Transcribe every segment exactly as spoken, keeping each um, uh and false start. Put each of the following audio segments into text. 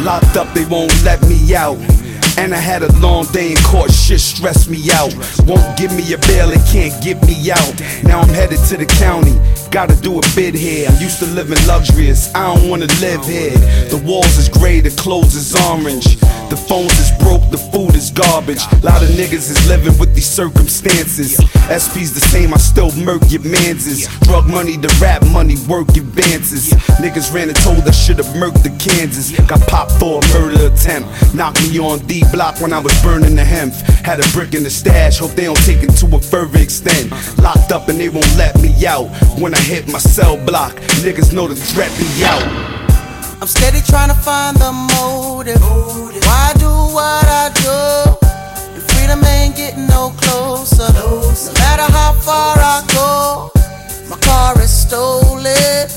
Locked up, they won't let me out. And I had a long day in court, shit stressed me out. Won't give me a bail, they can't get me out. Now I'm headed to the county, gotta do a bid here. I'm used to living luxurious, I don't wanna live here. The walls is gray, the clothes is orange. The phones is broke, the food is garbage. Lot of niggas is living with these circumstances. S P's the same, I still murk your manses. Drug money, the rap money, work advances. Niggas ran and told I should've murked the Kansas. Got popped for a murder attempt. Knocked me on D block when I was burning the hemp. Had a brick in the stash, hope they don't take it to a further extent. Locked up and they won't let me out. When I hit my cell block, niggas know to threat me out. I'm steady trying to find the motive. Why do what I do? And freedom ain't getting no closer. No matter how far I go, my car is stolen.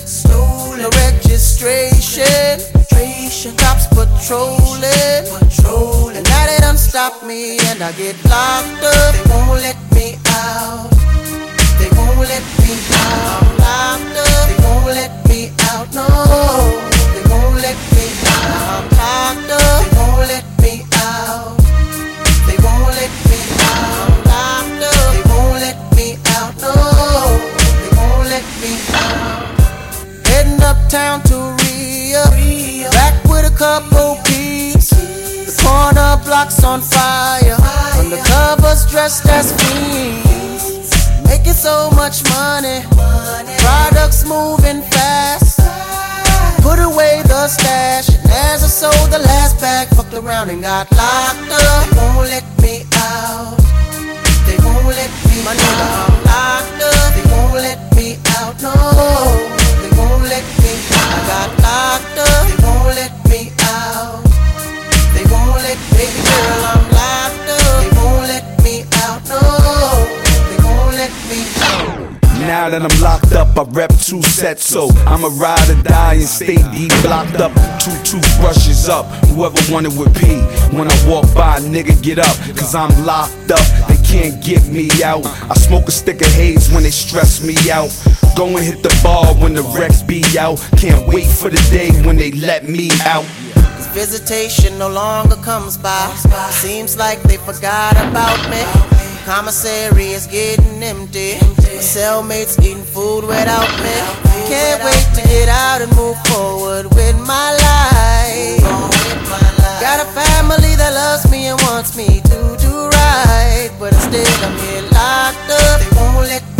No registration. Cops patrolling. And now they done stop me and I get locked up. They won't let me out. They won't let me out. Locked up. They won't let me out. No. They won't let me out. I'm locked up. They won't let me out. They won't let me out. Locked up. They won't let me out. No. They won't let me out. Heading uptown to Rio. Back with a couple peeps. The corner block's on fire. Undercovers dressed as fiends. Making so much money. Products moving fast. Put away the stash. And as I sold the last bag, fucked around and got locked up. They won't let me out. They won't let me My nigga, out. I'm locked up. They won't let me out. No, they won't let me out. I got locked up. They won't let me out. They won't let me Baby girl, I'm locked up. They won't let me out. No, they won't let me out. Now that I'm locked up, I rep two sets, so I'ma ride or die and stay deep blocked up. Two toothbrushes up, whoever wanted with P. When I walk by, nigga get up, cause I'm locked up. They can't get me out. I smoke a stick of haze when they stress me out. Go and hit the bar when the Rex be out. Can't wait for the day when they let me out. Visitation no longer comes by. Seems like they forgot about me. Commissary is getting empty. My cellmates eating food without me. Can't wait to get out and move forward with my life. Got a family that loves me and wants me to do right, but instead I'm here locked up. They won't let